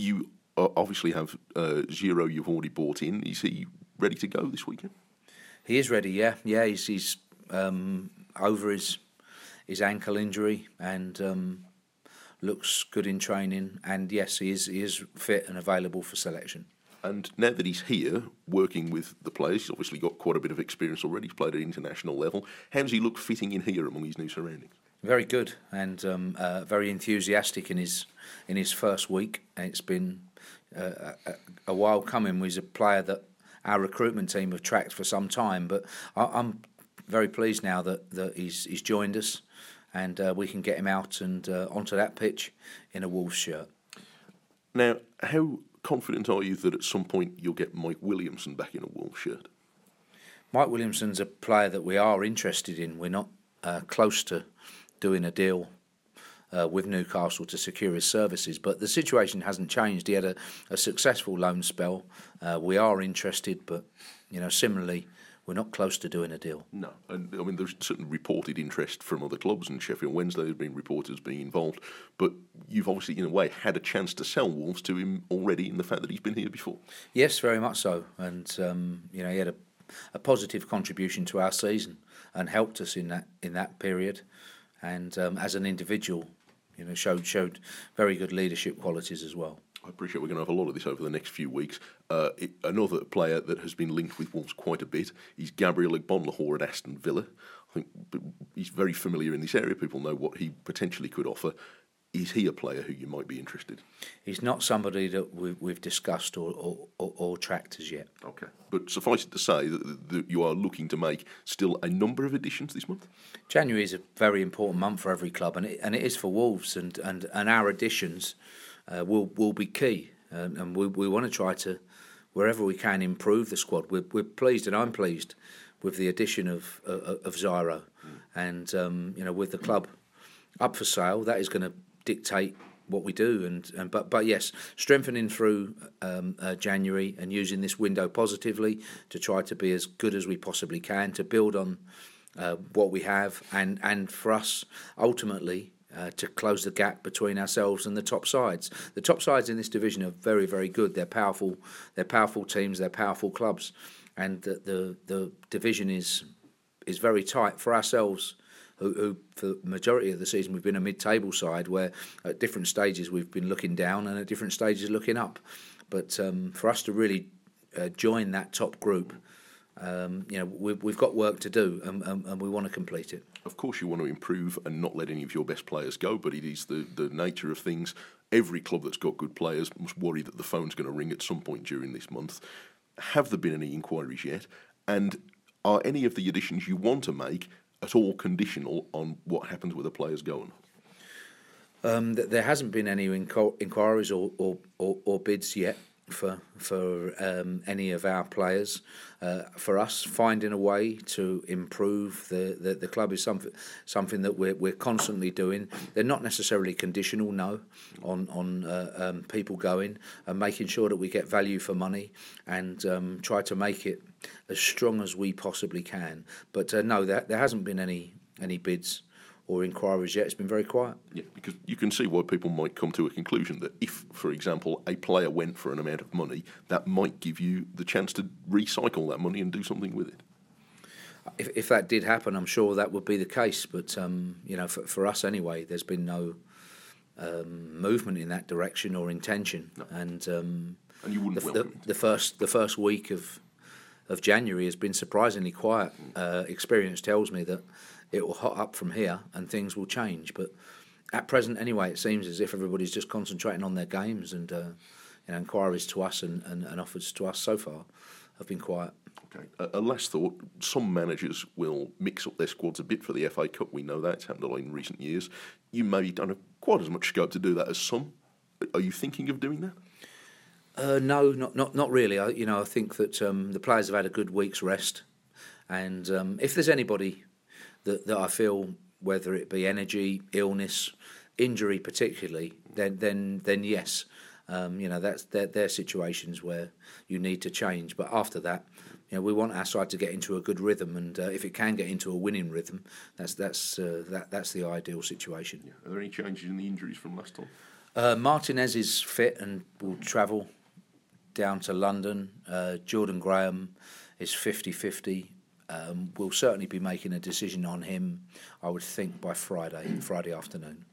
You obviously have Giro you've already bought in. Is he ready to go this weekend? He is ready, yeah. He's over his ankle injury and looks good in training. And yes, he is fit and available for selection. And now that he's here, working with the players, he's obviously got quite a bit of experience already. He's played at international level. How does he look fitting in here among his new surroundings? Very good and very enthusiastic in his first week. And it's been a while coming. He's a player that our recruitment team have tracked for some time, but I'm very pleased now that he's joined us, and we can get him out and onto that pitch in a Wolves shirt. Now, how confident are you that at some point you'll get Mike Williamson back in a Wolves shirt? Mike Williamson's a player that we are interested in. We're not close to doing a deal with Newcastle to secure his services, but the situation hasn't changed. He had a successful loan spell. We are interested, but similarly, we're not close to doing a deal. No, and I mean there's certain reported interest from other clubs, and Sheffield Wednesday has been reported as being involved. But you've obviously, in a way, had a chance to sell Wolves to him already in the fact that he's been here before. Yes, very much so, and he had a positive contribution to our season and helped us in that period. And as an individual, showed very good leadership qualities as well. I appreciate we're going to have a lot of this over the next few weeks. Another player that has been linked with Wolves quite a bit is Gabriel Igbonlahor at Aston Villa. I think he's very familiar in this area. People know what he potentially could offer. Is he a player who you might be interested in? He's not somebody that we've discussed or tracked as yet. Okay. But suffice it to say that you are looking to make still a number of additions this month? January is a very important month for every club, and it is for Wolves, and our additions will be key. And we want to try to, wherever we can, improve the squad. We're pleased, and I'm pleased, with the addition of Zyro. And, with the club up for sale, that is going to dictate what we do, but yes, strengthening through January and using this window positively to try to be as good as we possibly can to build on what we have, and for us ultimately to close the gap between ourselves and the top sides. The top sides in this division are very, very good. They're powerful teams. They're powerful clubs, and the division is very tight for ourselves. Who for the majority of the season we've been a mid-table side, where at different stages we've been looking down and at different stages looking up. But for us to really join that top group, we've got work to do, and we want to complete it. Of course you want to improve and not let any of your best players go, but it is the nature of things. Every club that's got good players must worry that the phone's going to ring at some point during this month. Have there been any inquiries yet? And are any of the additions you want to make at all conditional on what happens with the players going? There hasn't been any inquiries or bids yet for any of our players. For us, finding a way to improve the club is something that we're constantly doing. They're not necessarily conditional, no, on people going, and making sure that we get value for money and try to make it as strong as we possibly can. But no, there hasn't been any bids or inquiries yet. It's been very quiet. Yeah, because you can see why people might come to a conclusion that if, for example, a player went for an amount of money, that might give you the chance to recycle that money and do something with it. If that did happen, I'm sure that would be the case. But for us anyway, there's been no movement in that direction or intention. No. And you wouldn't welcome it. The first week of January has been surprisingly quiet. Experience tells me that it will hot up from here and things will change. But at present, anyway, it seems as if everybody's just concentrating on their games, and inquiries to us and offers to us so far have been quiet. Okay. A last thought, some managers will mix up their squads a bit for the FA Cup. We know that. It's happened a lot in recent years. You maybe don't have quite as much scope to do that as some. Are you thinking of doing that? No, not really. I think that the players have had a good week's rest, and if there's anybody that I feel, whether it be energy, illness, injury particularly, then yes, that's their situations where you need to change. But after that, we want our side to get into a good rhythm, and if it can get into a winning rhythm, that's the ideal situation. Yeah. Are there any changes in the injuries from last time? Martinez is fit and will travel down to London. Jordan Graham is 50-50. We'll certainly be making a decision on him, I would think, by Friday afternoon.